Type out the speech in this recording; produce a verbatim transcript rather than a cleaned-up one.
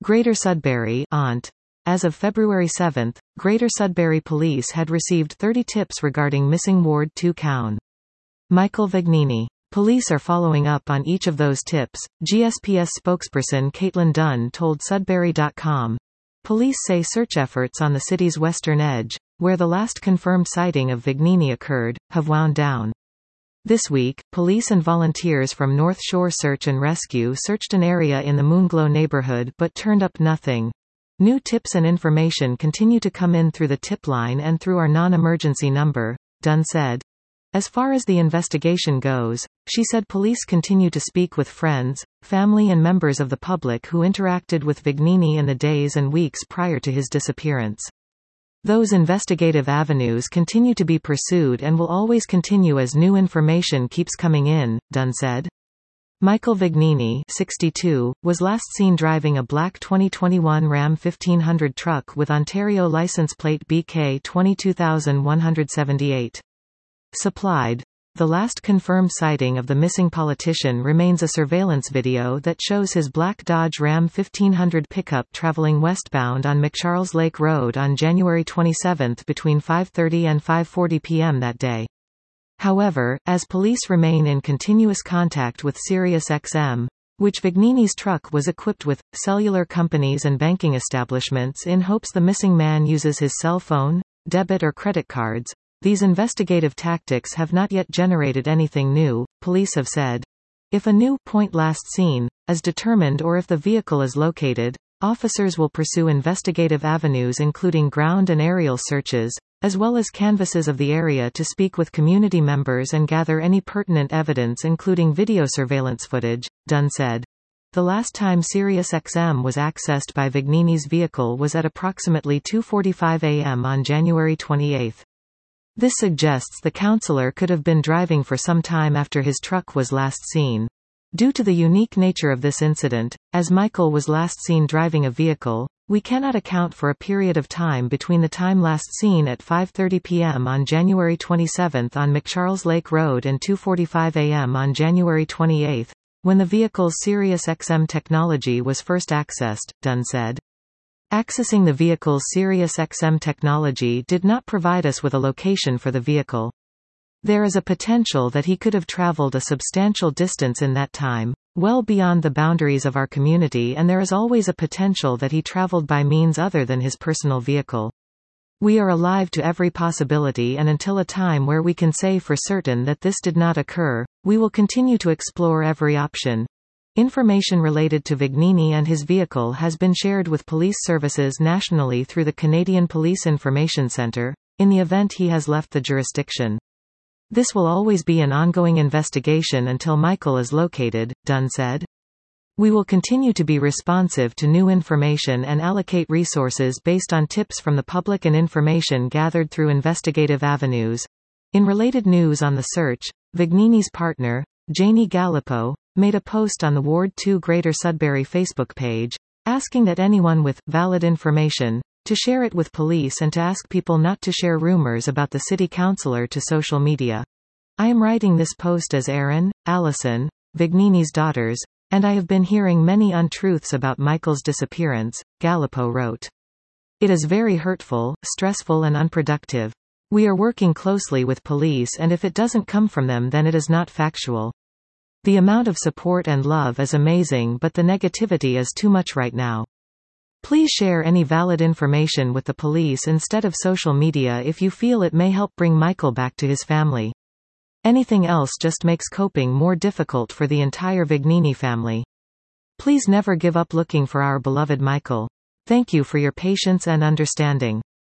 Greater Sudbury aunt. As of February seventh, Greater Sudbury Police had received thirty tips regarding missing Ward two Cown. Michael Vignini. Police are following up on each of those tips, G S P S spokesperson Caitlin Dunn told Sudbury dot com. Police say search efforts on the city's western edge, where the last confirmed sighting of Vignini occurred, have wound down. This week, police and volunteers from North Shore Search and Rescue searched an area in the Moonglow neighborhood but turned up nothing. New tips and information continue to come in through the tip line and through our non-emergency number, Dunn said. As far as the investigation goes, she said police continue to speak with friends, family and members of the public who interacted with Vignini in the days and weeks prior to his disappearance. Those investigative avenues continue to be pursued and will always continue as new information keeps coming in, Dunn said. Michael Vignini, sixty-two, was last seen driving a black twenty twenty-one Ram fifteen hundred truck with Ontario license plate B K twenty-two one seventy-eight. Supplied. The last confirmed sighting of the missing politician remains a surveillance video that shows his black Dodge Ram fifteen hundred pickup traveling westbound on McCharles Lake Road on January twenty-seventh between five thirty and five forty p m that day. However, as police remain in continuous contact with Sirius X M, which Vignini's truck was equipped with, cellular companies and banking establishments in hopes the missing man uses his cell phone, debit or credit cards, these investigative tactics have not yet generated anything new, police have said. If a new point last seen is determined or if the vehicle is located, officers will pursue investigative avenues including ground and aerial searches, as well as canvasses of the area to speak with community members and gather any pertinent evidence including video surveillance footage, Dunn said. The last time Sirius X M was accessed by Vignini's vehicle was at approximately two forty-five a m on January twenty-eighth. This suggests the councillor could have been driving for some time after his truck was last seen. Due to the unique nature of this incident, as Michael was last seen driving a vehicle, we cannot account for a period of time between the time last seen at five thirty p m on January twenty-seventh on McCharles Lake Road and two forty-five a m on January twenty-eighth, when the vehicle's Sirius X M technology was first accessed, Dunn said. Accessing the vehicle's Sirius X M technology did not provide us with a location for the vehicle. There is a potential that he could have traveled a substantial distance in that time, well beyond the boundaries of our community, and there is always a potential that he traveled by means other than his personal vehicle. We are alive to every possibility, and until a time where we can say for certain that this did not occur, we will continue to explore every option. Information related to Vignini and his vehicle has been shared with police services nationally through the Canadian Police Information Centre, in the event he has left the jurisdiction. This will always be an ongoing investigation until Michael is located, Dunn said. We will continue to be responsive to new information and allocate resources based on tips from the public and information gathered through investigative avenues. In related news on the search, Vignini's partner, Janie Gallipo, made a post on the Ward two Greater Sudbury Facebook page, asking that anyone with valid information to share it with police and to ask people not to share rumors about the city councillor to social media. I am writing this post as Erin, Allison, Vignini's daughters, and I have been hearing many untruths about Michael's disappearance, Gallipo wrote. It is very hurtful, stressful and unproductive. We are working closely with police, and if it doesn't come from them then it is not factual. The amount of support and love is amazing, but the negativity is too much right now. Please share any valid information with the police instead of social media if you feel it may help bring Michael back to his family. Anything else just makes coping more difficult for the entire Vignini family. Please never give up looking for our beloved Michael. Thank you for your patience and understanding.